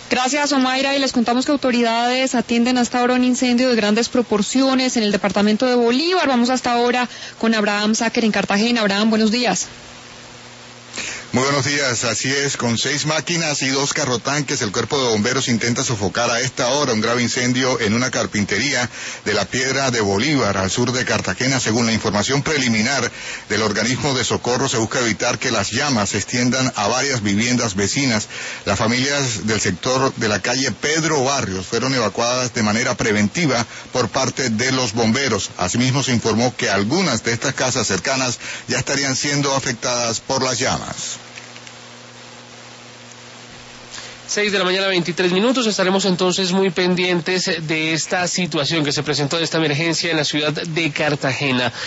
Gracias, Omaira, y les contamos que autoridades atienden hasta ahora un incendio de grandes proporciones en el departamento de Bolívar. Vamos hasta ahora con Abraham Sáquer en Cartagena. Abraham, buenos días. Muy buenos días, así es, con 6 máquinas y 2 carrotanques, el cuerpo de bomberos intenta sofocar a esta hora un grave incendio en una carpintería de la Piedra de Bolívar, al sur de Cartagena. Según la información preliminar del organismo de socorro, se busca evitar que las llamas se extiendan a varias viviendas vecinas. Las familias del sector de la calle Pedro Barrios fueron evacuadas de manera preventiva por parte de los bomberos. Asimismo, se informó que algunas de estas casas cercanas ya estarían siendo afectadas por las llamas. 6 de la mañana, 23 minutos. Estaremos entonces muy pendientes de esta situación que se presentó, de esta emergencia en la ciudad de Cartagena.